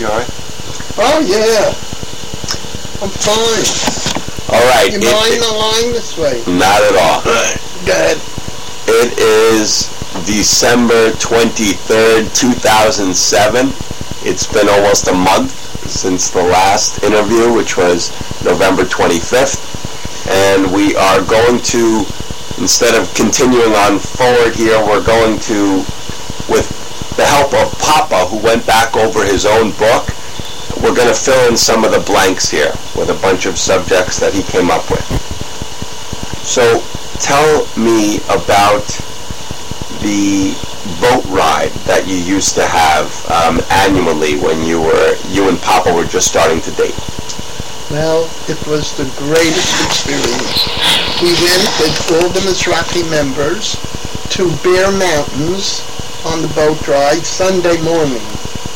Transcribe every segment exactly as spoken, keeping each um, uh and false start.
You all right? Oh, yeah. I'm fine. All right. You it, mind it, the line this way? Not at all. Good. It is December twenty-third, two thousand seven. It's been almost a month since the last interview, which was November twenty-fifth. And we are going to, instead of continuing on forward here, we're going to, with the help of Papa, who went back over his own book, we're going to fill in some of the blanks here with a bunch of subjects that he came up with. So tell me about the boat ride that you used to have um, annually when you were you and Papa were just starting to date. Well, it was the greatest experience. We went with all the Mizrahi members to Bear Mountains on the boat ride Sunday morning,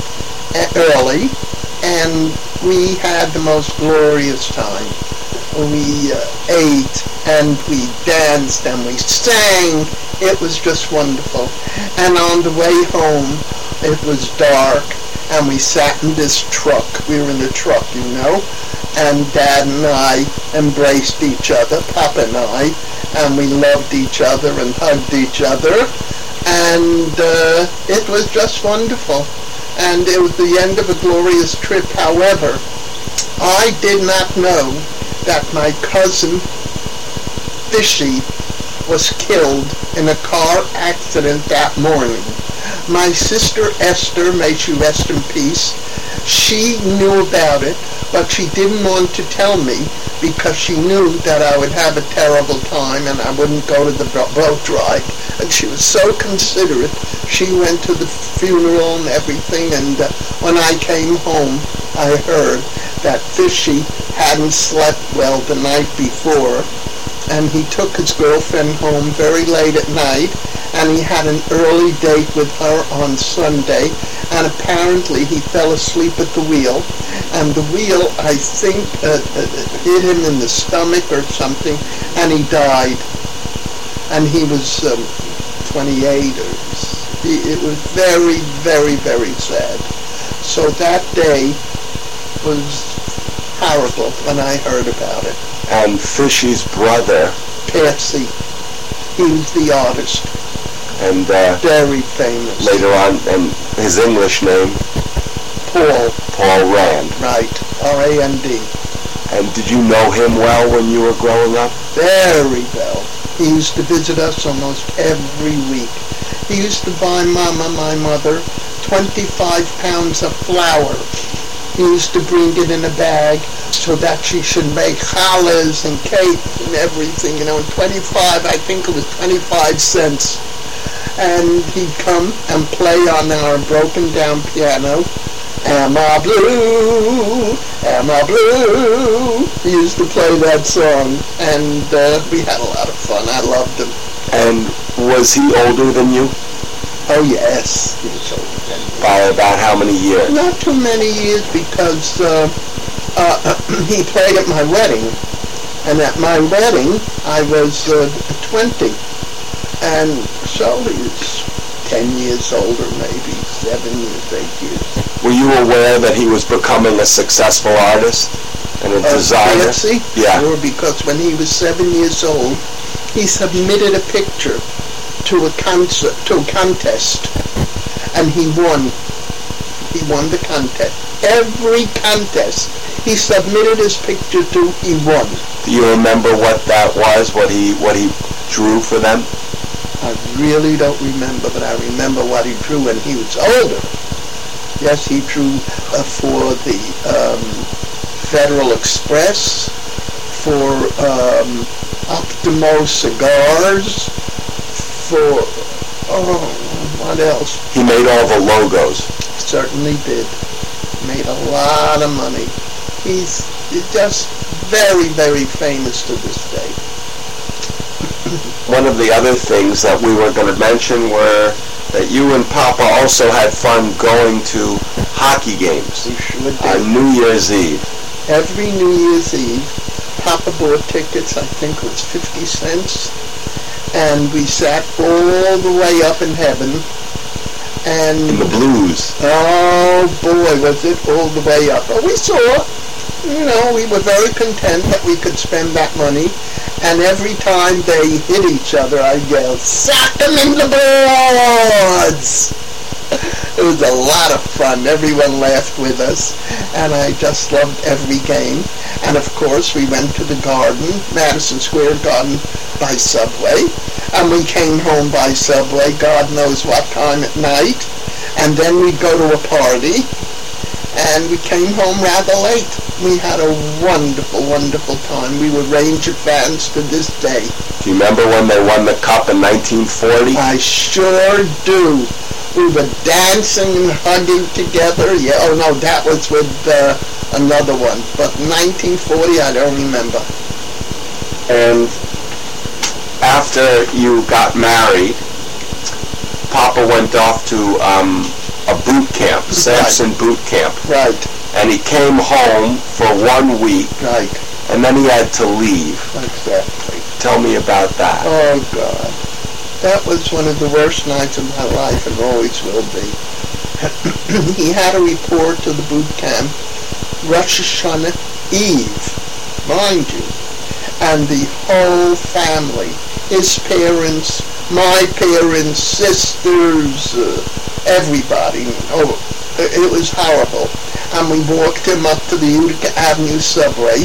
early, and we had the most glorious time. We uh, ate and we danced and we sang. It was just wonderful. And on the way home, it was dark, and we sat in this truck. We were in a truck, you know, and Dad and I embraced each other, Papa and I, and we loved each other and hugged each other, and uh, it was just wonderful. And it was the end of a glorious trip. However, I did not know that my cousin, Fishy, was killed in a car accident that morning. My sister Esther, may she rest in peace, she knew about it, but she didn't want to tell me because she knew that I would have a terrible time and I wouldn't go to the boat ride. And she was so considerate. She went to the funeral and everything, and uh, when I came home, I heard that Fishy hadn't slept well the night before, and he took his girlfriend home very late at night, and he had an early date with her on Sunday, and apparently he fell asleep at the wheel, and the wheel, I think, uh, hit him in the stomach or something, and he died. And he was um, twenty-eight. Or he, it was very, very, very sad. So that day was horrible when I heard about it. And Fishy's brother, Patsy, he was the artist. And uh, very famous. Later on, and his English name? Paul. Paul Rand. Right, R A N D. And did you know him well when you were growing up? Very well. He used to visit us almost every week. He used to buy Mama, my mother, twenty-five pounds of flour. He used to bring it in a bag so that she should make challahs and cake and everything, you know, and twenty-five, I think it was twenty-five cents. And he'd come and play on our broken down piano. Am I blue? Am I blue? He used to play that song, and uh, we had a lot of fun. I loved him. And was he older than you? Oh, yes. He was older than me. By about how many years? Not too many years, because uh, uh, he played at my wedding. And at my wedding, I was uh, twenty. And so he was ten years older, maybe seven years, eight years. Were you aware that he was becoming a successful artist and a uh, designer? Fancy? Yeah. Sure, because when he was seven years old, he submitted a picture to a concert, to a contest, and he won. He won the contest. Every contest he submitted his picture to, he won. Do you remember what that was? What he what he drew for them? I really don't remember, but I remember what he drew when he was older. Yes, he drew uh, for the um, Federal Express, for um, Optimo cigars, for, oh, what else? He made all the logos. Certainly did. Made a lot of money. He's just very, very famous to this day. One of the other things that we were going to mention were that you and Papa also had fun going to hockey games. We sure did. On New Year's Eve. Every New Year's Eve, Papa bought tickets, I think it was fifty cents, and we sat all the way up in heaven, And in the blues. Oh boy, was it all the way up. But we saw, you know, we were very content that we could spend that money. And every time they hit each other, I'd yell, "Sock them in the boards!" It was a lot of fun. Everyone laughed with us. And I just loved every game. And of course, we went to the Garden, Madison Square Garden, by Subway. And we came home by Subway, God knows what time at night. And then we'd go to a party. And we came home rather late. We had a wonderful, wonderful time. We were Ranger fans to this day. Do you remember when they won the Cup in nineteen forty? I sure do. We were dancing and hugging together. Yeah, oh no, that was with uh, another one. But nineteen forty, I don't remember. And after you got married, Papa went off to um, a boot camp, Samson Right. boot camp. Right, And he came home for one week, right, and then he had to leave. exactly. Tell me about that. Oh God, that was one of the worst nights of my life and always will be. He had to report to the boot camp Rosh Hashanah Eve, mind you, and the whole family, his parents, my parents, sisters, uh, everybody. Oh, it was horrible. And we walked him up to the Utica Avenue subway,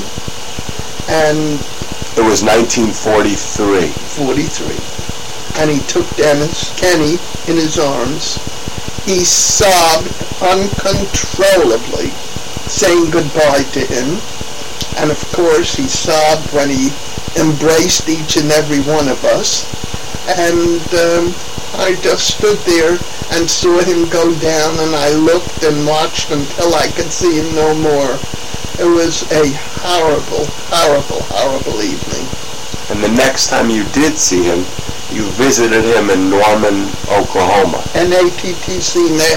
and It was nineteen forty-three. forty-three. And he took Dennis Kenny in his arms. He sobbed uncontrollably, saying goodbye to him. And of course he sobbed when he embraced each and every one of us. And um, I just stood there and saw him go down, and I looked and watched until I could see him no more. It was a horrible, horrible, horrible evening. And the next time you did see him, you visited him in Norman, Oklahoma. N A T T C,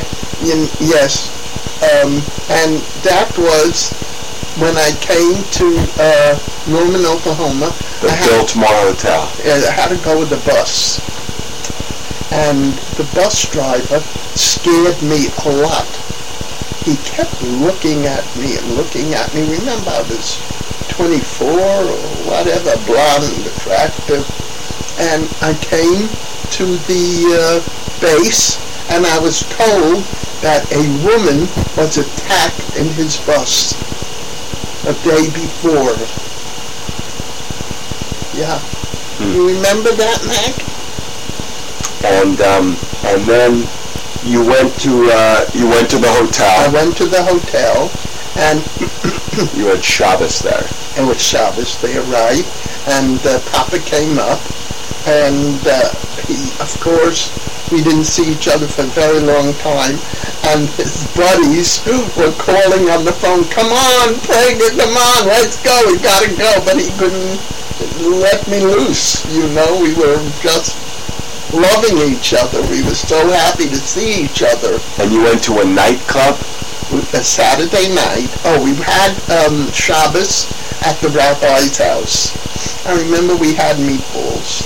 yes. Um, and that was when I came to uh, Norman, Oklahoma. The I had, Biltmore Hotel. I had to go with the bus. And the bus driver scared me a lot. He kept looking at me and looking at me. Remember, I was twenty-four or whatever, blonde, attractive. And I came to the uh, base, and I was told that a woman was attacked in his bus a day before. Yeah. Hmm. You remember that, Mac? And um, and then you went to uh, you went to the I hotel. went to the hotel, and You had Shabbos there. it was Shabbos there, right? And uh, Papa came up, and uh, he, of course, we didn't see each other for a very long time, and his buddies were calling on the phone, "Come on, Prager, come on, let's go, we gotta go," but he couldn't let me loose, you know, we were just loving each other, we were so happy to see each other. And you went to a nightclub? A Saturday night. Oh, we had um, Shabbos at the rabbi's house. I remember we had meatballs.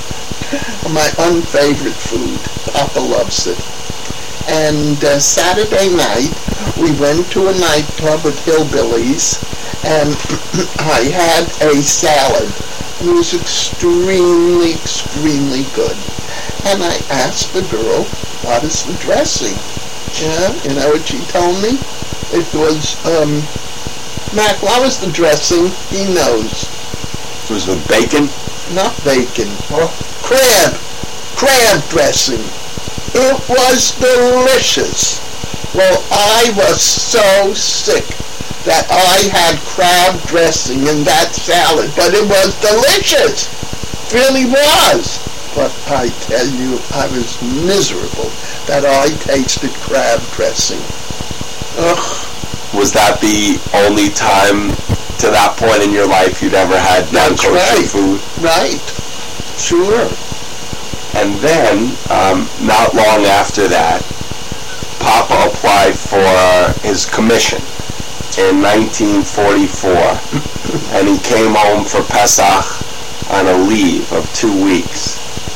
My unfavorite food. Papa loves it. And uh, Saturday night, we went to a nightclub with hillbillies, and I had a salad. It was extremely, extremely good. And I asked the girl, "What is the dressing?" Yeah, you know what she told me? It was, um, Mac, what was the dressing? He knows. It was with bacon? Not bacon. Oh, crab. Crab dressing. It was delicious. Well, I was so sick that I had crab dressing in that salad, but it was delicious. It really was. But I tell you, I was miserable that I tasted crab dressing. Ugh. Was that the only time to that point in your life you'd ever had non-kosher right. food? Right. Sure. And then, um, not long after that, Papa applied for his commission in nineteen forty-four, and he came home for Pesach on a leave of two weeks.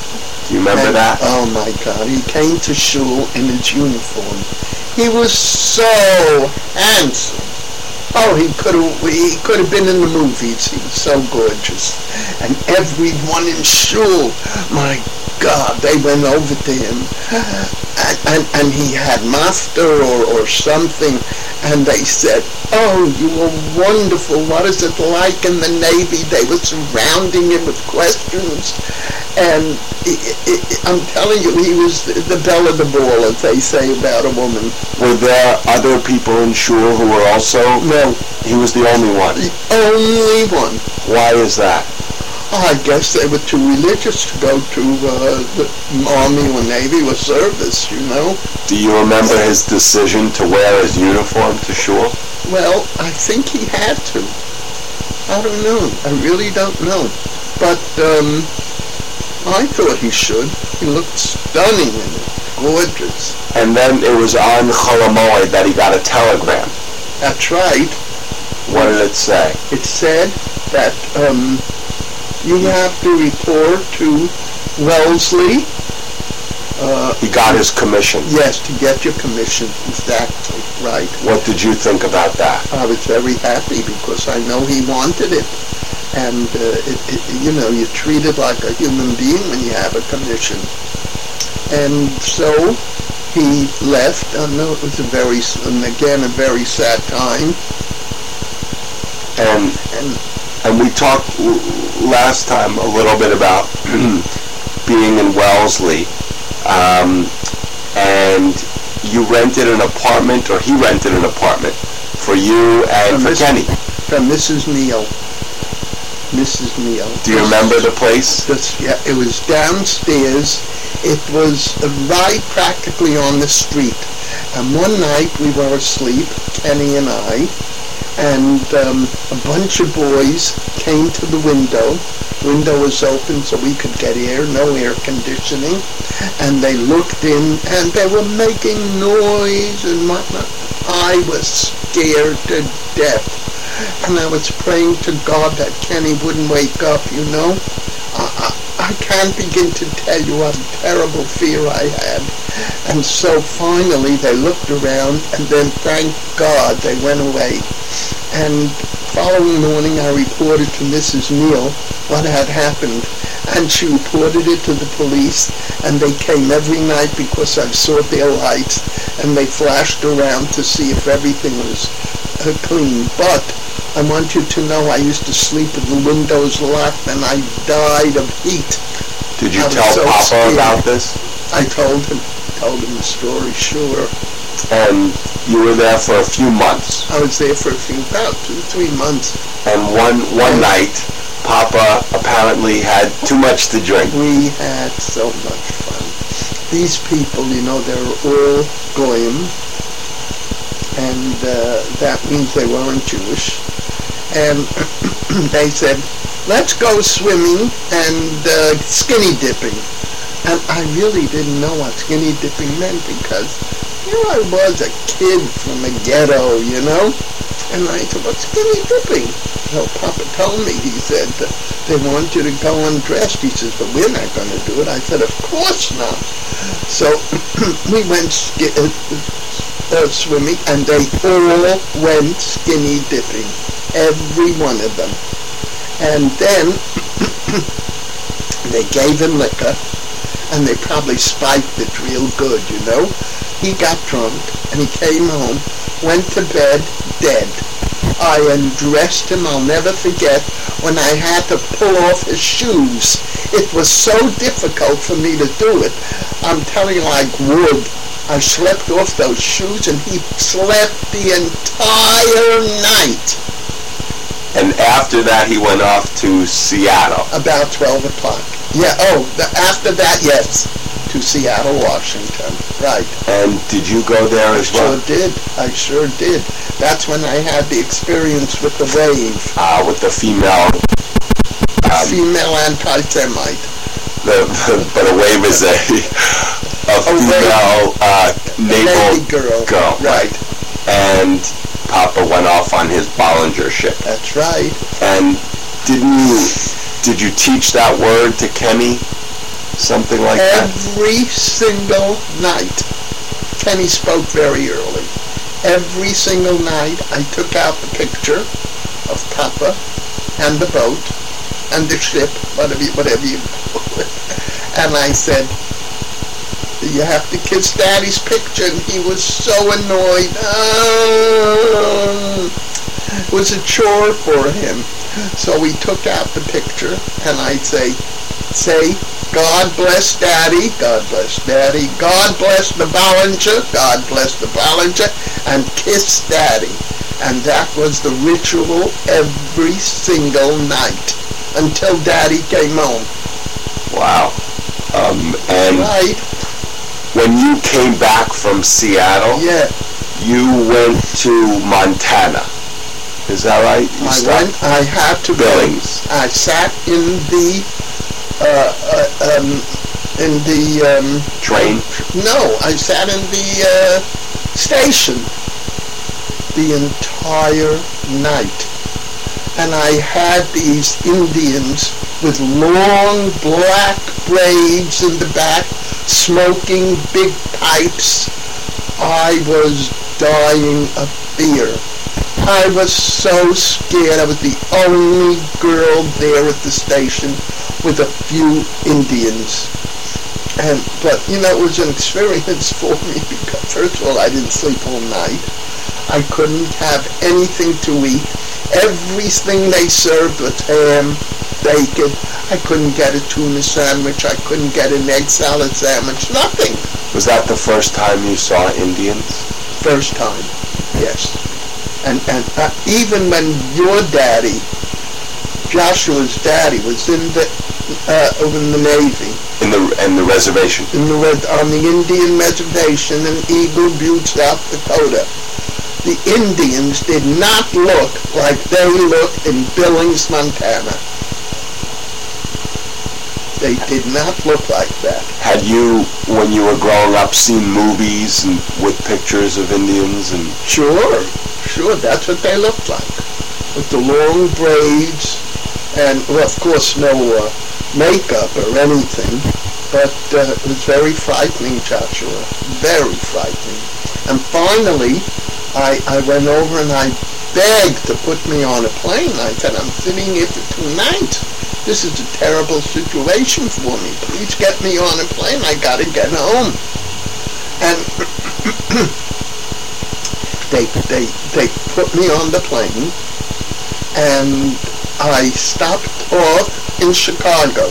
Do you remember And, that? Oh my God, he came to shul in his uniform. He was so handsome. Oh, he could have he could have been in the movies. He was so gorgeous. And everyone in shul, my God, they went over to him. And, and, and he had master or, or something. And they said, oh, you were wonderful. What is it like in the Navy? They were surrounding him with questions. And it, it, I'm telling you, he was the belle of the ball, as they say about a woman. Were there other people in shul who were also? No. He was the only one. The only one. Why is that? I guess they were too religious to go to uh, the Army or Navy or service, you know. Do you remember his decision to wear his uniform to shul? Well, I think he had to. I don't know. I really don't know. But um, I thought he should. He looked stunning and gorgeous. And then it was on Chol HaMoed that he got a telegram. That's right. What did it say? It said that um, you have to report to Wellesley. Uh, He got his commission. yes, to get your commission. Exactly, right. What did you think about that? I was very happy because I know he wanted it. And, uh, it, it, you know, you're treated like a human being when you have a commission. And so he left. I know it was a very, and again, a very sad time. And And and we talked l- last time a little bit about being in Wellesley. Um, and you rented an apartment, or he rented an apartment for you and From for Miss- Kenny. from Missus Neal. Missus Neal. Do you remember the place? This, yeah, it was downstairs. It was right practically on the street. And one night we were asleep, Kenny and I, and um, a bunch of boys came to the window. Window was open so we could get air, no air conditioning. And they looked in and they were making noise and whatnot. I was scared to death. And I was praying to God that Kenny wouldn't wake up, you know. I, I, I can't begin to tell you what a terrible fear I had. And so finally they looked around and then thank God they went away. And following morning I reported to Missus Neal what had happened. And she reported it to the police, and they came every night because I saw their lights, and they flashed around to see if everything was uh, clean. But I want you to know I used to sleep with the windows locked, and I died of heat. Did you I was tell so Papa scared. about this? I told him, told him the story, sure. And you were there for a few months. I was there for a few, about two, three months. And one one night, Papa apparently had too much to drink. We had so much fun. These people, you know, they're all goyim, and uh, that means they weren't Jewish. And they said, let's go swimming and uh, skinny dipping. And I really didn't know what skinny dipping meant because here I was, a kid from a ghetto, you know? And I said, what's skinny dipping? So Papa told me, he said, they want you to go undressed. He says, but we're not going to do it. I said, of course not. So we went sk- uh, uh, swimming, and they all went skinny dipping, every one of them. And then they gave him liquor, and they probably spiked it real good, you know. He got drunk, and he came home, went to bed, dead. I undressed him, I'll never forget, when I had to pull off his shoes. It was so difficult for me to do it. I'm telling you, like wood. I slept off those shoes, and he slept the entire night. And after that, he went off to Seattle. About twelve o'clock. Yeah, oh, the, after that, yes, to Seattle, Washington, right. And did you go there as well? Sure did. I sure did. That's when I had the experience with the wave. Uh, with the female. Um, Female anti-Semite. the, the, but a wave is a, a female uh, naval Navy girl. girl. Right. And Papa went off on his Bollinger ship. That's right. And didn't you, did you teach that word to Kenny? something like that? Every single night. Kenny spoke very early. Every single night I took out the picture of Papa and the boat and the ship, whatever you, whatever you call it. And I said, you have to kiss Daddy's picture. And he was so annoyed. Oh, it was a chore for him. So we took out the picture, and I'd say, say, God bless Daddy, God bless Daddy, God bless the Ballinger, God bless the Ballinger, and kiss Daddy. And that was the ritual every single night until Daddy came home. Wow. Um, and right. When you came back from Seattle, yeah. you went to Montana. Is that right? You I stopped? went, I had to Billings. go. I sat in the, uh, uh, um, in the, um... train? No, I sat in the, uh, station the entire night. And I had these Indians with long black braids in the back, smoking big pipes. I was dying of fear. I was so scared. I was the only girl there at the station with a few Indians. And, but, you know, it was an experience for me because, first of all, I didn't sleep all night. I couldn't have anything to eat. Everything they served was ham, bacon. I couldn't get a tuna sandwich. I couldn't get an egg salad sandwich. Nothing. Was that the first time you saw Indians? First time, yes. And and uh, even when your daddy, Joshua's daddy, was in the uh, in the Navy. In the in the reservation. In the on the Indian reservation in Eagle Butte, South Dakota. The Indians did not look like they look in Billings, Montana. They did not look like that. Had you, when you were growing up, seen movies and with pictures of Indians? And Sure, sure, that's what they looked like. With the long braids and, well, of course, no uh, makeup or anything. But uh, it was very frightening, Joshua. Very frightening. And finally, I, I went over and I begged to put me on a plane. I said, I'm sitting here for two nights. This is a terrible situation for me. Please get me on a plane. I got to get home. And they, they, they put me on the plane, and I stopped off in Chicago.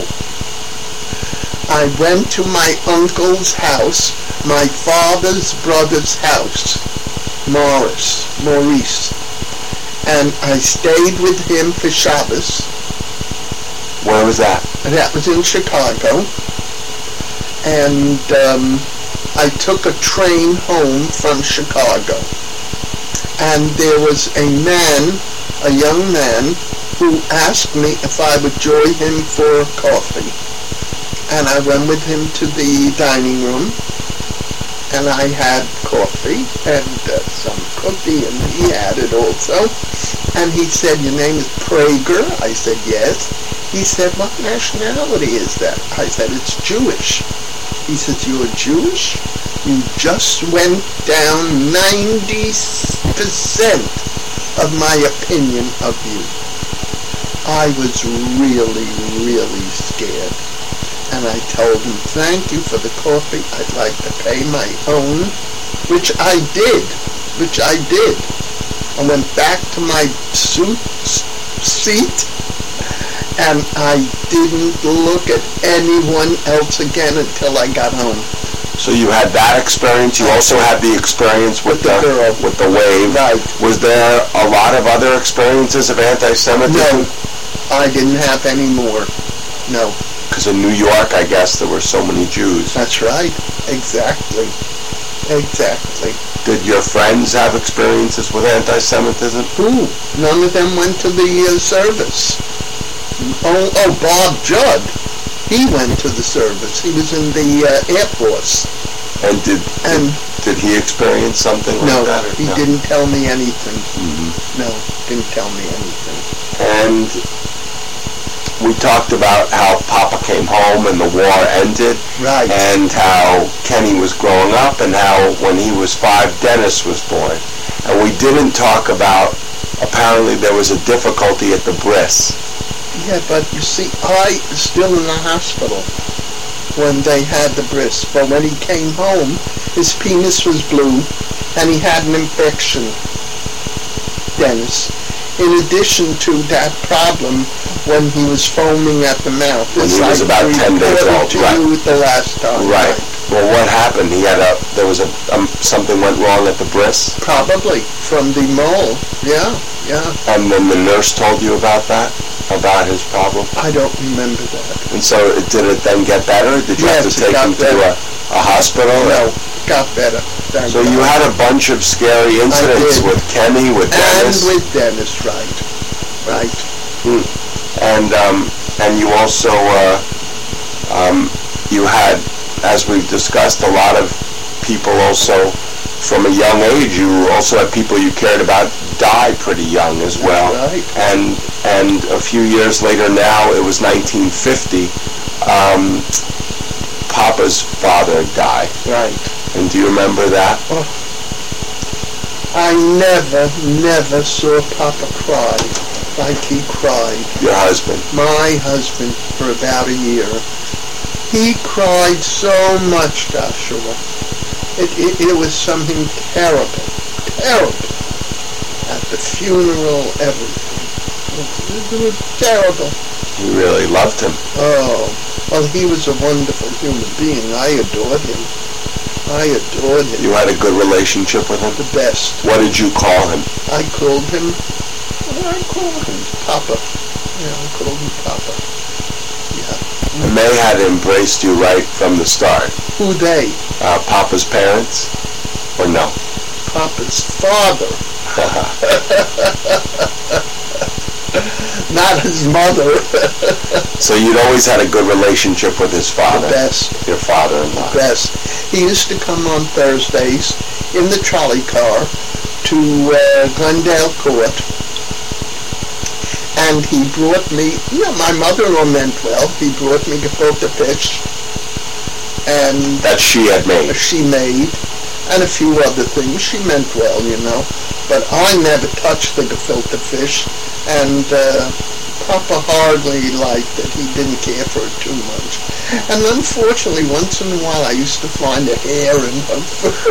I went to my uncle's house, my father's brother's house, Morris, Maurice, and I stayed with him for Shabbos. Where was that? That was in Chicago, and um, I took a train home from Chicago, and there was a man, a young man, who asked me if I would join him for coffee. And I went with him to the dining room, and I had coffee and uh, some cookie, and he had it also. And he said, your name is Prager? I said, yes. He said, what nationality is that? I said, it's Jewish. He said, you're Jewish? You just went down ninety percent of my opinion of you. I was really, really scared. And I told him, thank you for the coffee. I'd like to pay my own, which I did, which I did. I went back to my suit, seat, and I didn't look at anyone else again until I got home. So you had that experience. You also had the experience with, with the, the girl, with the wave. Right. Was there a lot of other experiences of anti-Semitism? No, I didn't have any more. No. Because in New York, I guess, there were so many Jews. That's right. Exactly. Exactly. Did your friends have experiences with anti-Semitism? Ooh, none of them went to the uh, service. Oh, oh, Bob Judd. He went to the service. He was in the uh, Air Force. And did and did he experience something like no, that? Or he no, he didn't tell me anything. Mm-hmm. No, didn't tell me anything. And we talked about how Papa came home and the war ended. Right. And how Kenny was growing up, and how when he was five, Dennis was born. And we didn't talk about, apparently there was a difficulty at the bris. Yeah, but you see, I was still in the hospital when they had the bris. But when he came home, his penis was blue, and he had an infection, Dennis. In addition to that problem when he was foaming at the mouth. When he was about ten days old, to right. you the last time. Right. right. Well, what happened? He had a, there was a, um, something went wrong at the bris? Probably, from the mole. Yeah, yeah. And then the nurse told you about that? About his problem? I don't remember that. And so, did it then get better? Did you yes, have to take him better. to a, a hospital? No, got better. Thank so God. you had a bunch of scary incidents with Kenny, with Dennis? And with Dennis, right. Right. Hmm. And, um, and you also, uh, um, you had, as we've discussed, a lot of people also, from a young age, you also had people you cared about die pretty young as well. Right. And and a few years later now, it was nineteen fifty, um, Papa's father died. Right. And do you remember that? Oh. I never, never saw Papa cry like he cried. Your husband? My husband, for about a year. He cried so much, Joshua. It, it, it was something terrible, terrible. At the funeral, everything. It, it was terrible. You really loved him. Oh, well, he was a wonderful human being. I adored him. I adored him. You had a good relationship with him? The best. What did you call him? I called him, what did I call him? Papa. Yeah, I called him Papa. Yeah. And they had embraced you right from the start. Who they? Uh, Papa's parents? Or no? Papa's father. Not his mother. So you'd always had a good relationship with his father? The best. Your father-in-law? The best. He used to come on Thursdays in the trolley car to uh, Glendale Court, and he brought me, you know, my mother-in-law meant well. He brought me gefilte fish, and that she had made. She made, and a few other things. She meant well, you know. But I never touched the gefilte fish, and uh, Papa hardly liked it. He didn't care for it too much. And unfortunately, once in a while, I used to find a hair in her food.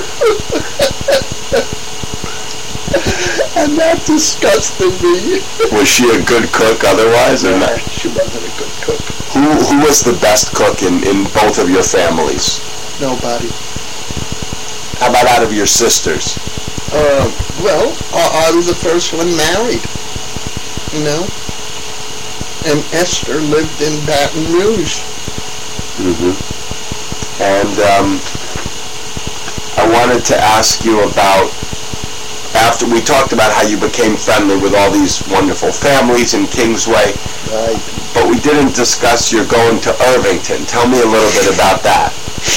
And that disgusted me. Was she a good cook otherwise, or not? She wasn't a good cook. Who who was the best cook in, in both of your families? Nobody. How about out of your sisters? Uh, well, I, I was the first one married, you know. And Esther lived in Baton Rouge. Mm-hmm. And um, I wanted to ask you about, after we talked about how you became friendly with all these wonderful families in Kingsway, right. But we didn't discuss your going to Irvington. Tell me a little bit about that.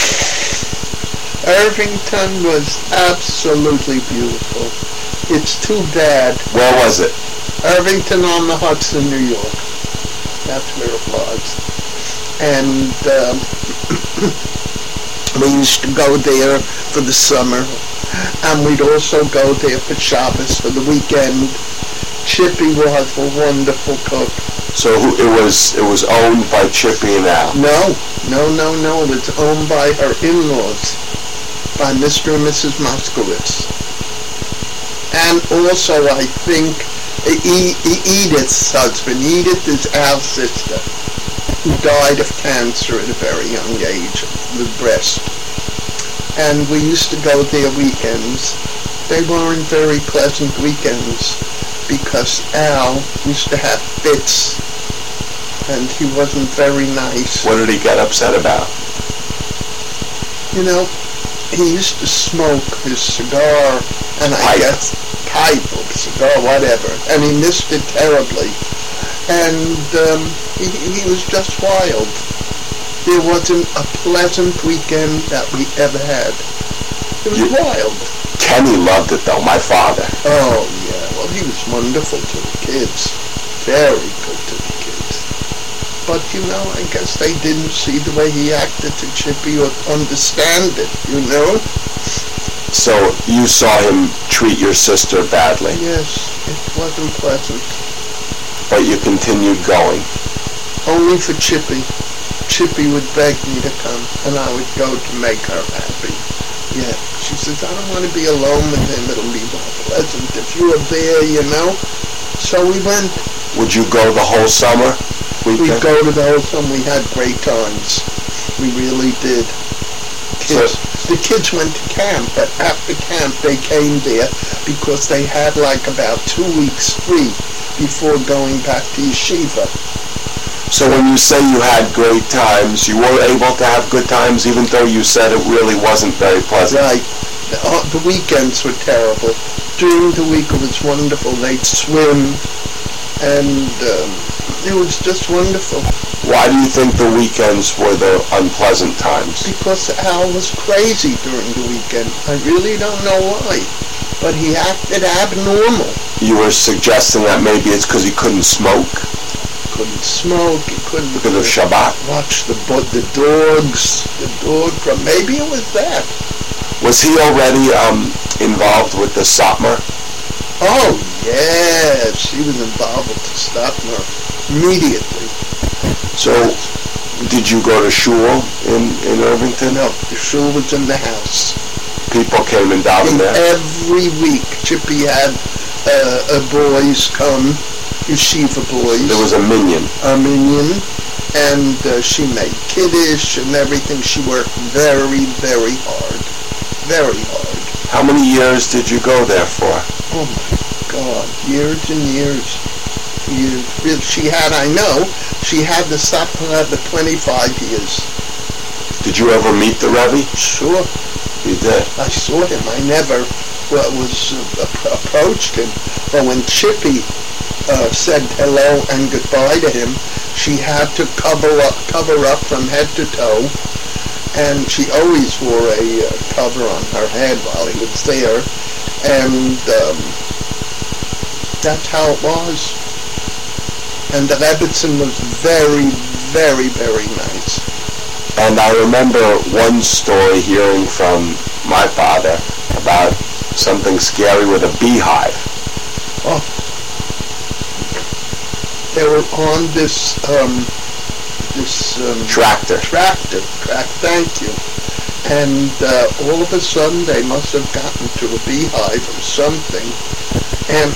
Irvington was absolutely beautiful. It's too bad. Where was it? Irvington on the Hudson, New York. That's where it was. And um, we used to go there for the summer. And we'd also go there for Shabbos, for the weekend. Chippy was a wonderful cook. So who, it was it was owned by Chippy and Al? No, no, no, no. It was owned by her in-laws, by Mister and Missus Moskowitz. And also, I think, e- e- Edith's husband. Edith is Al's sister, who died of cancer at a very young age, the breast. And we used to go there weekends. They weren't very pleasant weekends, because Al used to have fits, and he wasn't very nice. What did he get upset about? You know, he used to smoke his cigar, and I pipe. guess pipe or cigar, whatever, and he missed it terribly. And um, he, he was just wild. There wasn't a pleasant weekend that we ever had. It was you, wild. Kenny loved it, though, my father. Oh, yeah. Well, he was wonderful to the kids. Very good to the kids. But, you know, I guess they didn't see the way he acted to Chippy or understand it, you know? So you saw him treat your sister badly? Yes, it wasn't pleasant. But you continued going? Only for Chippy. Chippy would beg me to come, and I would go to make her happy. Yeah, she says, I don't want to be alone with him. It'll be more pleasant if you were there, you know? So we went. Would you go the whole summer? Weekend? We'd go to the whole summer. We had great times. We really did. Kids. So, the kids went to camp, but after camp they came there because they had like about two weeks free before going back to yeshiva. So when you say you had great times, you were able to have good times even though you said it really wasn't very pleasant? Right. The, uh, the weekends were terrible. During the week it was wonderful. They'd swim, and um, it was just wonderful. Why do you think the weekends were the unpleasant times? Because Al was crazy during the weekend. I really don't know why, but he acted abnormal. You were suggesting that maybe it's because he couldn't smoke? Couldn't smoke, he couldn't... Because of Shabbat? Watch the the dogs, the dog... Maybe it was that. Was he already um, involved with the Satmar? Oh, yes, he was involved with the Satmar immediately. So, did you go to shul in, in Irvington? No, the shul was in the house. People came and davened there? Every week, Chippy had uh, uh, boys come, yeshiva boys. There was a minyan. A minyan, and uh, she made kiddush and everything. She worked very, very hard. Very hard. How many years did you go there for? Oh my God, years and years. Years. She had, I know, she had the Satmar for twenty-five years. Did you ever meet the Rebbe? Sure. You did? I saw him. I never well, was uh, approached him. But when Chippy uh, said hello and goodbye to him, she had to cover up, cover up from head to toe. And she always wore a uh, cover on her head while he was there. And um, that's how it was. And the Rebbitzin was very, very, very nice. And I remember one story hearing from my father about something scary with a beehive. Oh. They were on this, um, this, um... Tractor. Tractor. Track, thank you. And uh, all of a sudden they must have gotten to a beehive or something. And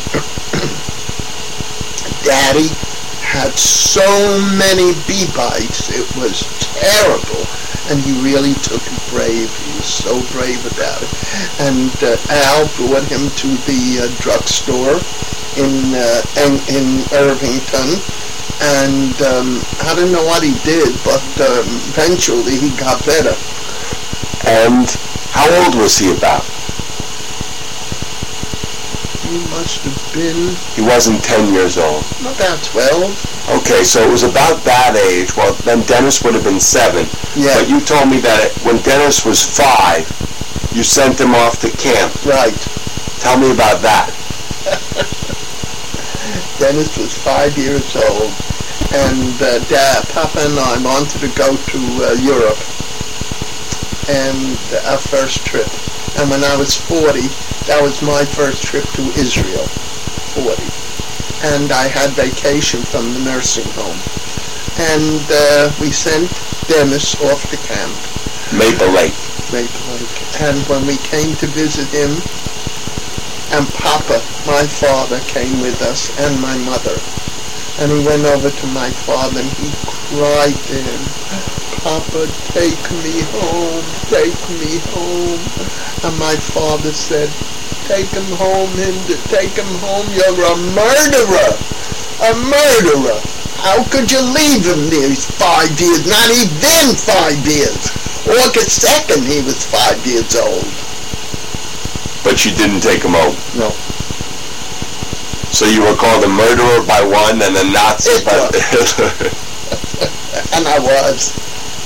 Daddy had so many bee bites, it was terrible, and he really took it brave. He was so brave about it. And uh, Al brought him to the uh, drugstore in, uh, in in Irvington, and um, I don't know what he did, but um, eventually he got better. And how old was he about? He must have been... He wasn't ten years old. About twelve. Okay, so it was about that age. Well, then Dennis would have been seven. Yeah. But you told me that when Dennis was five, you sent him off to camp. Right. Tell me about that. Dennis was five years old, and uh, Dad, Papa and I wanted to go to uh, Europe, and uh, our first trip. And when I was forty, that was my first trip to Israel, forty. And I had vacation from the nursing home. And uh, we sent Dennis off to camp. Maple Lake. Maple Lake. And when we came to visit him, and Papa, my father, came with us, and my mother. And he went over to my father, and he cried to him, Papa, take me home, take me home. And my father said, take him home, Hinder, take him home, you're a murderer, a murderer. How could you leave him these five years, not even five years? August second, he was five years old. But you didn't take him home? No. So you were called a murderer by one and a Nazi by the other. And I was.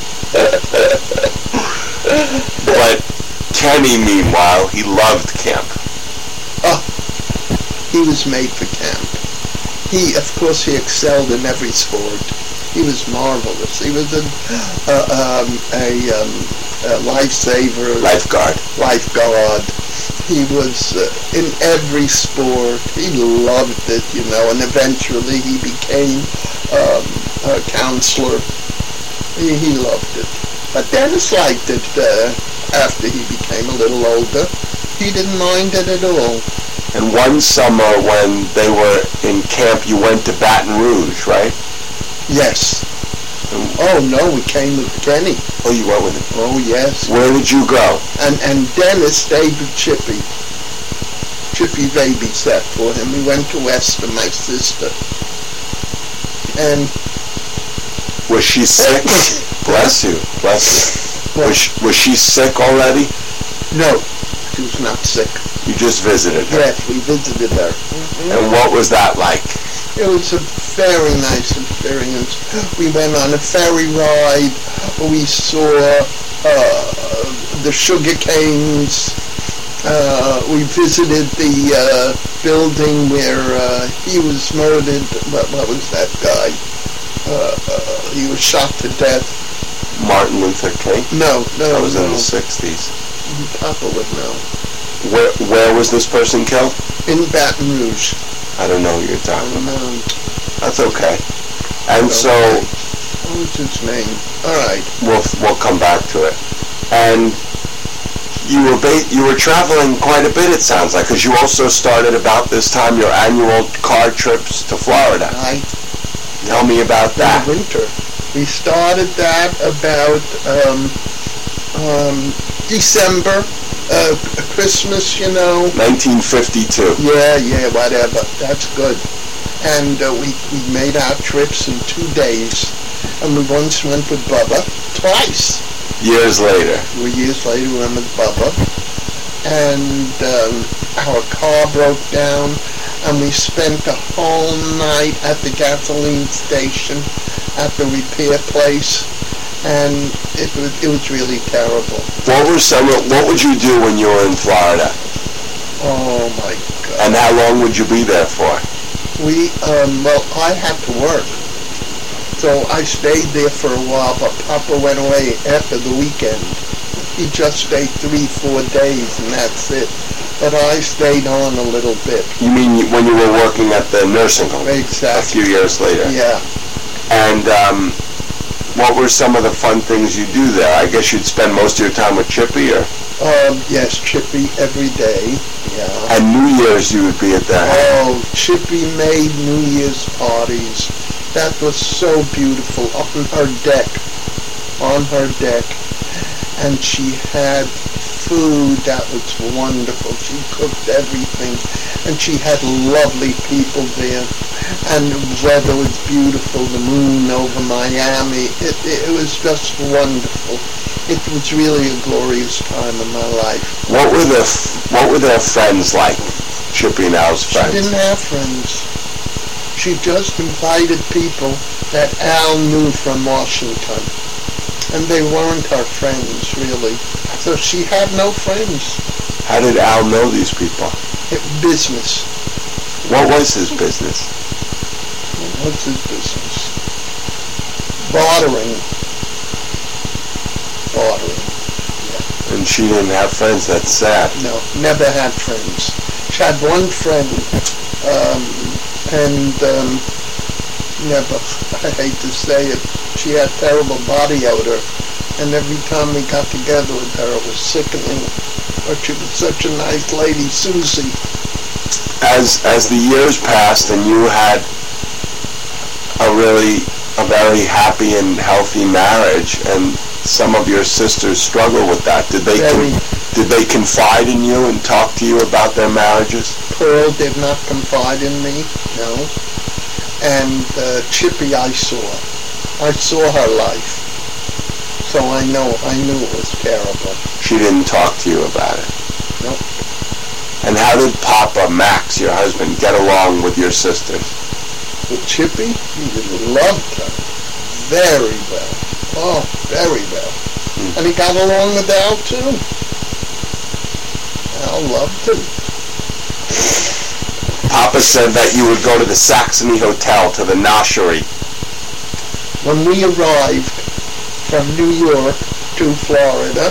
But Kenny, meanwhile, he loved camp. Oh, he was made for camp. He, of course, he excelled in every sport. He was marvelous. He was a, a, um, a, um, a lifesaver. Lifeguard. Lifeguard. He was uh, in every sport. He loved it, you know, and eventually he became um, a counselor. He, he loved it. But Dennis liked it uh, after he became a little older. He didn't mind it at all. And one summer when they were in camp, you went to Baton Rouge, right? Yes. Oh, no, we came with Kenny. Oh, you went with him? Oh, yes. Where did you go? And and Dennis stayed with Chippy. Chippy babysat for him. We went to Esther, my sister. And... Was she sick? Bless you. Bless you. Was she, was she sick already? No, she was not sick. You just visited her? Yes, we visited her. Mm-hmm. And what was that like? It was a very nice experience. We went on a ferry ride. We saw uh, the sugar canes. Uh, we visited the uh, building where uh, he was murdered. What, what was that guy? Uh, uh, he was shot to death. Martin Luther King? No, no, That was no. in the sixties. Papa would know. Where, where was this person killed? In Baton Rouge. I don't know who you're talking about. Um, That's okay. And so... What was his name? All right. We'll, we'll come back to it. And you were ba- you were traveling quite a bit, it sounds like, because you also started about this time your annual car trips to Florida. Right. Tell me about that. In the winter. We started that about um, um, December, uh, Christmas, you know. nineteen fifty-two. Yeah, yeah, whatever. That's good. And uh, we, we made our trips in two days. And we once went with Bubba, twice. Years later. Three years later, we went with Bubba. And um, our car broke down. And we spent the whole night at the gasoline station, at the repair place. And it was, it was really terrible. What were some? What would you do when you were in Florida? Oh, my God. And how long would you be there for? We, um, well, I had to work. So I stayed there for a while, but Papa went away after the weekend. He just stayed three, four days, and that's it. But I stayed on a little bit. You mean you- when you were working at the nursing home? Exactly. A few years later. Yeah. And um, what were some of the fun things you do there? I guess you'd spend most of your time with Chippy, or? Um, yes, Chippy every day. Yeah. And New Year's you would be at their house. Oh, Chippy made New Year's parties. That was so beautiful. Up on her deck. On her deck. And she had food that was wonderful. She cooked everything. And she had lovely people there. And the weather was beautiful. The moon over Miami. It, it was just wonderful. It was really a glorious time in my life. What were the What were their friends like? Chippy and Al's She friends. didn't have friends. She just invited people that Al knew from Washington. And they weren't her friends, really. So she had no friends. How did Al know these people? It, business. What was his business? What's his business? Bartering. Bartering. And she didn't have friends. That's sad. No, never had friends. She had one friend, um, and um, never, I hate to say it, she had terrible body odor, and every time we got together with her, it was sickening. But she was such a nice lady, Susie. As as the years passed and you had a really a very happy and healthy marriage, and some of your sisters struggle with that, did they Very. con- did they confide in you and talk to you about their marriages? Pearl did not confide in me, no. And uh, Chippy, I saw. I saw her life. So I know, I knew it was terrible. She didn't talk to you about it. Nope. And how did Papa, Max, your husband, get along with your sisters? With Chippy, he loved her very well. Oh, very well. Hmm. And he got along with Al, too. Al loved him. Papa said that you would go to the Saxony Hotel, to the Noshery. when we arrived from New York to Florida,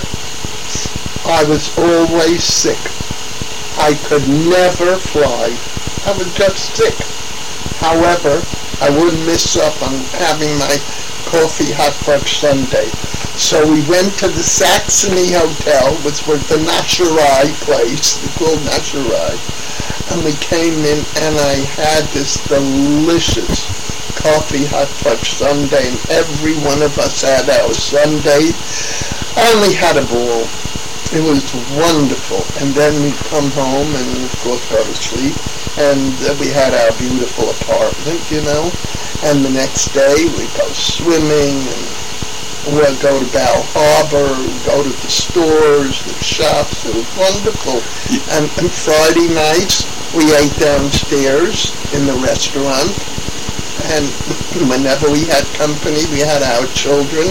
I was always sick. I could never fly. I was just sick. However, I wouldn't miss up on having my coffee hot fudge sundae. So we went to the Saxony Hotel, which was the Nasherai place, it's called Nasherai, and we came in and I had this delicious coffee hot fudge sundae, and every one of us had our sundae. I only had a bowl. It was wonderful. And then we'd come home and, of course, go to sleep. And uh, we had our beautiful apartment, you know. And the next day we'd go swimming, and we'd go to Bal Harbor, go to the stores, the shops. It was wonderful. And, and Friday nights we ate downstairs in the restaurant. And whenever we had company, we had our children.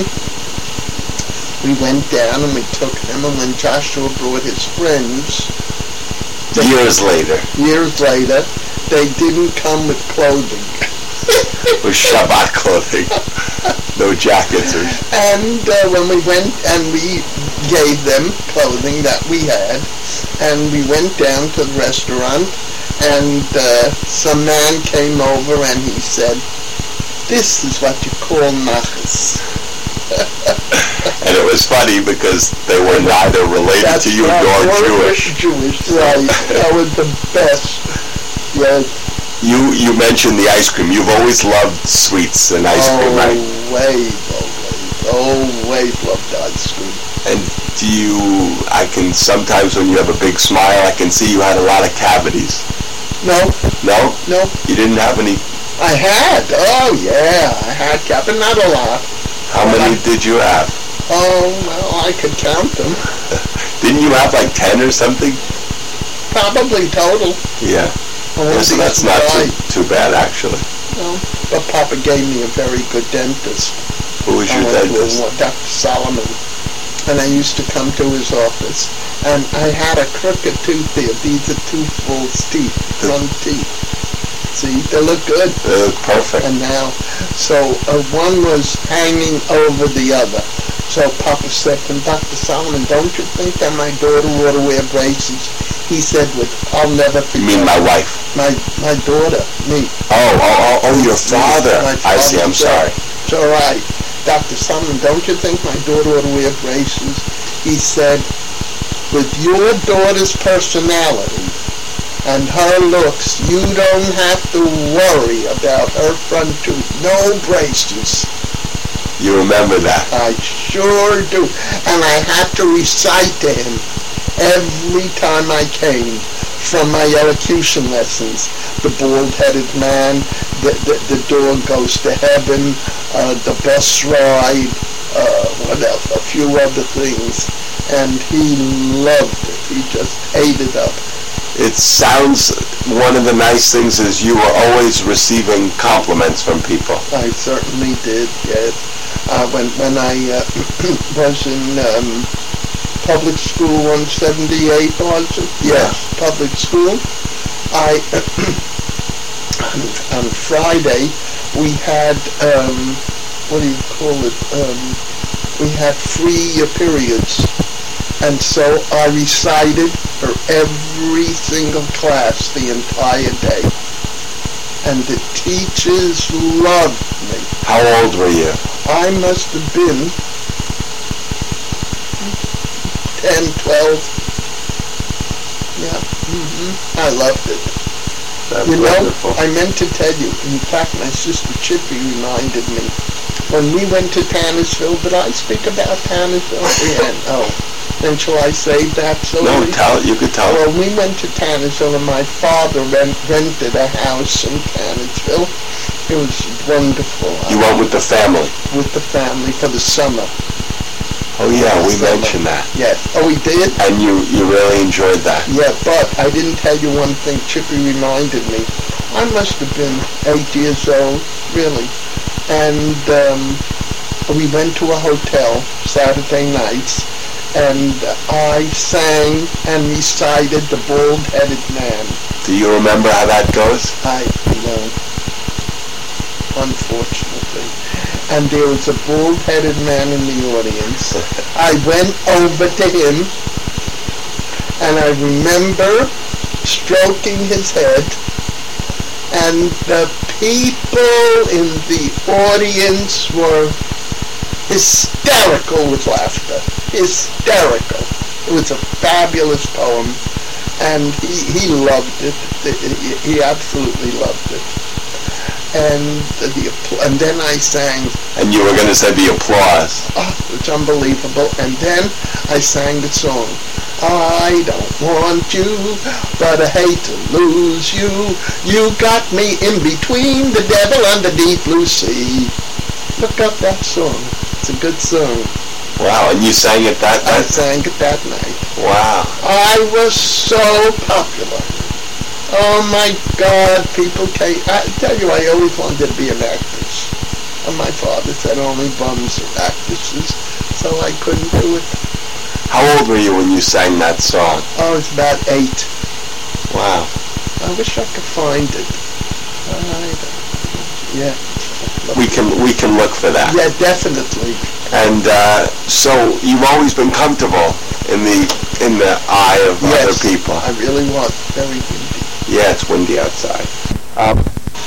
We went down and we took them, and when Joshua brought his friends... Years later. Years later, they didn't come with clothing. With Shabbat clothing. No jackets. Or... And uh, when we went and we gave them clothing that we had, and we went down to the restaurant, and uh, some man came over and he said, "This is what you call nachas." And it was funny because they were neither related That's to you right, nor Jewish. Jewish, right. That was the best. Yes. You you mentioned the ice cream. You've always loved sweets and ice cream, right? Always, always, always loved ice cream. And do you, I can sometimes when you have a big smile, I can see you had a lot of cavities. No. No? No. You didn't have any? I had. Oh, yeah. I had cavities, not a lot. How Well, many I- did you have? Oh, well, I could count them. Didn't you have like ten or something? Probably total. Yeah. Oh, Yeah, so that's not too, too bad, actually. No. But Papa gave me a very good dentist. Who was your I went to dentist? a- Doctor Solomon. And I used to come to his office. And I had a crooked tooth there. These are two false teeth, The- front teeth. See, they look good. They look perfect. And now, so uh, one was hanging over the other. So Papa said to him, "Doctor Solomon, don't you think that my daughter ought to wear braces?" He said, "With I'll never You forget." mean my wife? My my daughter, me. Oh, oh, oh, oh your father. My I see, I'm father sorry. said, "It's all right. Doctor Solomon, don't you think my daughter ought to wear braces?" He said, "With your daughter's personality and her looks, you don't have to worry about her front tooth. No braces." You remember that? I sure do. And I had to recite to him every time I came from my elocution lessons. The bald-headed man, the, the, the dog goes to heaven, uh, the bus ride, uh, what else, a few other things. And he loved it. He just ate it up. It sounds, one of the nice things is you were always receiving compliments from people. I certainly did, yes. Uh, when when I uh, was in um, public school one seventy-eight, was it? Yes, public school. I on, on Friday we had um, what do you call it? Um, we had free uh, periods, and so I recited for every single class the entire day, and the teachers loved me. How old were you? I must have been ten, twelve. Yeah, hmm I loved it. That's You know, wonderful. I meant to tell you, in fact, my sister Chippy reminded me, when we went to Tannersville, did I speak about Tannersville? Yeah, oh. Then shall I save that? So No, we- tell it. You could tell Well, it. we went to Tannersville, and my father rent, rented a house in Tannersville. It was wonderful. You went with the family. With the family for the summer. Oh yeah, we Summer. mentioned that. Yes. Oh, we did? And you, you really enjoyed that. Yeah, but I didn't tell you one thing. Chippy reminded me. I must have been eight years old, really. And um, we went to a hotel Saturday nights, and I sang and recited The Bald-Headed Man. Do you remember how that goes? I, you know, unfortunately. and there was a bald-headed man in the audience. I went over to him, and I remember stroking his head, and the people in the audience were hysterical with laughter. Hysterical. It was a fabulous poem, and he, he loved it. He absolutely loved it. And the and then I sang. And you were going to say the applause. Oh, it's unbelievable. And then I sang the song. I don't want you, but I hate to lose you. You got me in between the devil and the deep blue sea. Look up that song. It's a good song. Wow, and you sang it that night? I sang it that night. Wow. I was so popular. Oh my God, people came. I tell you, I always wanted to be an actress. And my father said only bums are actresses, so I couldn't do it. How old were you when you sang that song? I was about eight. Wow. I wish I could find it. I yeah. We can we can look for that. Yeah, definitely. And uh, so you've always been comfortable in the in the eye of yes, other people. I really was. Very windy. Yeah, it's windy outside. Um,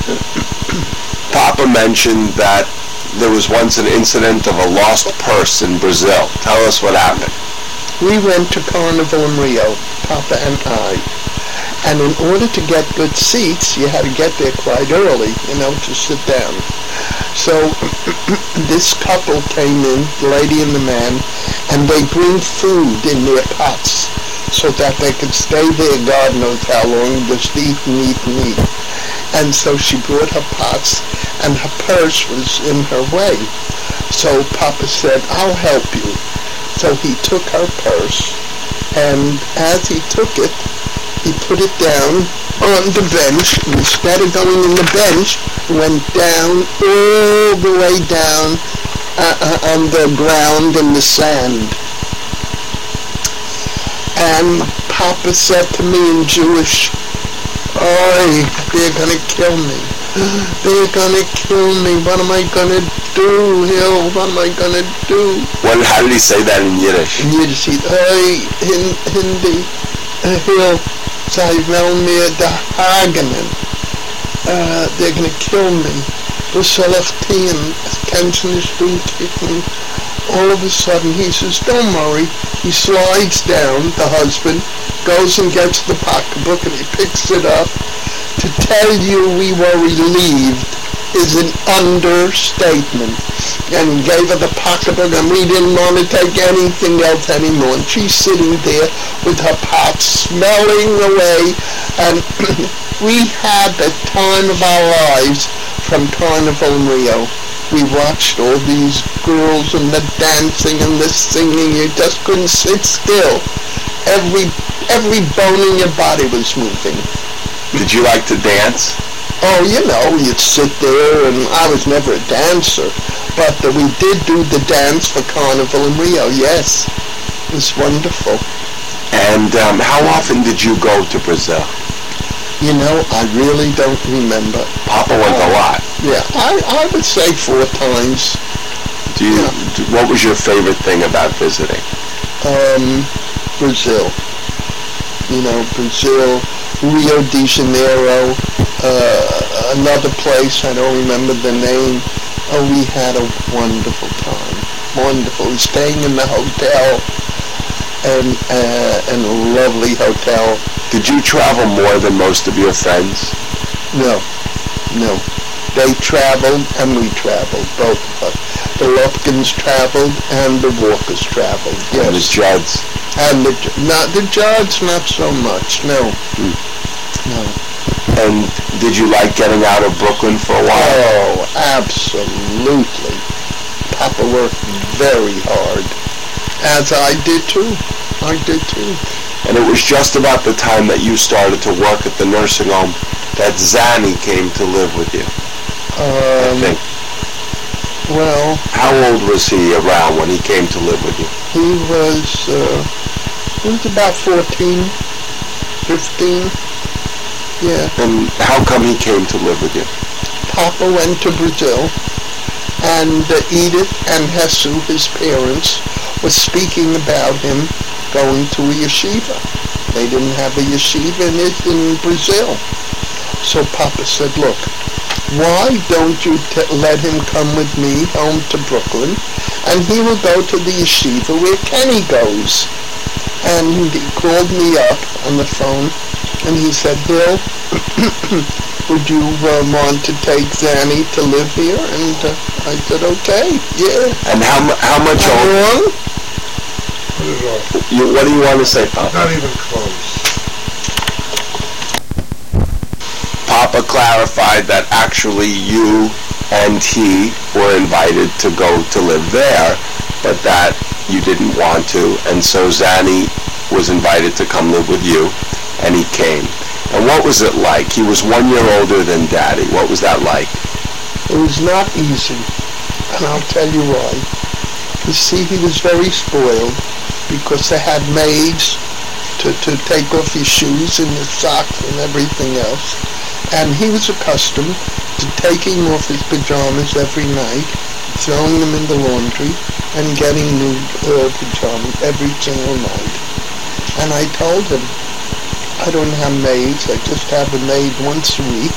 Papa mentioned that there was once an incident of a lost purse in Brazil. Tell us what happened. We went to Carnival in Rio, Papa and I. And in order to get good seats, you had to get there quite early, you know, to sit down. So this couple came in, the lady and the man, and they bring food in their pots so that they could stay there God knows how long, just eat and eat and eat. And so she brought her pots, and her purse was in her way. So Papa said, I'll help you. So he took her purse, and as he took it, he put it down on the bench. Instead of going in the bench, went down, all the way down uh, uh, on the ground in the sand. And Papa said to me in Jewish, "Oi, they're going to kill me. They're going to kill me. What am I going to do, Hill? What am I going to do?" What, how did he say that in Yiddish? In Yiddish, Oi, in Hindi, Hill. Zij wil me de hagenen. Uh, they're going to kill me. Wat zal ik doen? Kan ze niet doen kicken? All of a sudden he says, don't worry. He slides down, the husband, goes and gets the pocketbook and he picks it up. To tell you we were relieved is an understatement. And gave her the pocketbook, and we didn't want to take anything else anymore. And she's sitting there with her pot smelling away, and we had the time of our lives from Carnival in Rio. We watched all these girls and the dancing and the singing. You just couldn't sit still. Every every bone in your body was moving. Did you like to dance? Oh, you know, you'd sit there, and I was never a dancer, but uh, we did do the dance for Carnival in Rio, yes. It was wonderful. And um, how often did you go to Brazil? You know, I really don't remember. Papa went a lot. Yeah, I, I would say four times. Do you? Yeah. Do, what was your favorite thing about visiting? Um, Brazil. You know, Brazil, Rio de Janeiro, uh, another place, I don't remember the name. Oh, we had a wonderful time. Wonderful. Staying in the hotel, and uh, in a lovely hotel. Did you travel more than most of your friends? No, no. They traveled and we traveled, both of us. The Lupkins traveled and the Walkers traveled, yes. And the Judds? And the, not, the Judds, not so much, no. Hmm. No. And did you like getting out of Brooklyn for a while? Oh, absolutely. Papa worked very hard, as I did too. I did too. And it was just about the time that you started to work at the nursing home that Zanny came to live with you, Um, I think. Well, How old was he around when he came to live with you? he was, uh, he was about fourteen, fifteen. Yeah. And how come he came to live with you? Papa went to Brazil, And uh, Edith and Hesu, his parents, were speaking about him going to a yeshiva. They didn't have a yeshiva in, in Brazil. So Papa said, look, why don't you t- let him come with me home to Brooklyn, and he will go to the yeshiva where Kenny goes. And he called me up on the phone, and he said, Bill, would you uh, want to take Zanny to live here? And uh, I said, okay, yeah. And how mu- how much How older? long? Put it off. You, what do you want to say, Papa? Not even close. Papa clarified that actually you and he were invited to go to live there, but that you didn't want to, and so Zanny was invited to come live with you, and he came. And what was it like? He was one year older than Daddy. What was that like? It was not easy, and I'll tell you why. You see, he was very spoiled because they had maids to, to take off his shoes and his socks and everything else. And he was accustomed to taking off his pajamas every night, throwing them in the laundry, and getting new uh, pajamas every single night. And I told him, I don't have maids, I just have a maid once a week.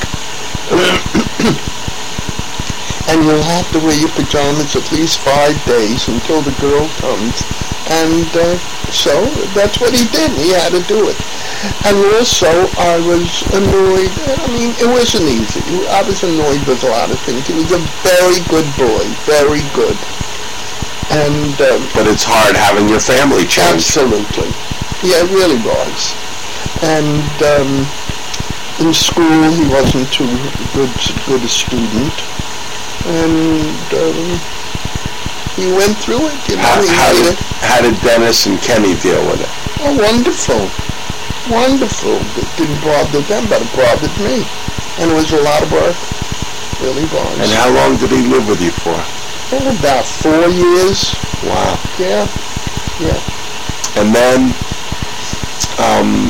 And you'll have to wear your pajamas at least five days until the girl comes. And uh, so that's what he did. He had to do it. And also, I was annoyed. I mean, it wasn't easy. I was annoyed with a lot of things. He was a very good boy, very good. And um, But it's hard having your family change. absolutely, yeah, it really was. And um, in school, he wasn't too good, good a student. And um, he went through it, you know. How, he how, made did, it. how did Dennis and Kenny deal with it? Oh, wonderful. Wonderful. It didn't bother them, but it bothered me. And it was a lot of work. Really was. And how long did he live with you for? Oh, about four years. Wow. Yeah. Yeah. And then, um,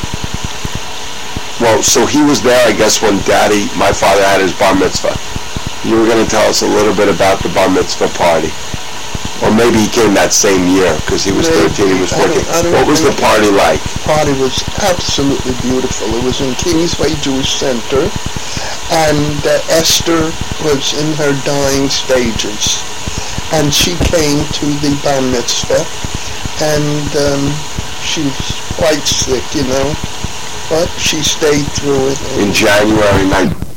well, so he was there, I guess, when Daddy, my father, had his bar mitzvah. You were going to tell us a little bit about the bar mitzvah party. Or maybe he came that same year, because he was Maybe. thirteen, he was I don't- working. I don't What was the think- party like? Party was absolutely beautiful. It was in Kingsway Jewish Center, and uh, Esther was in her dying stages, and she came to the bar mitzvah, and um, she was quite sick, you know, but she stayed through it. In January nineteen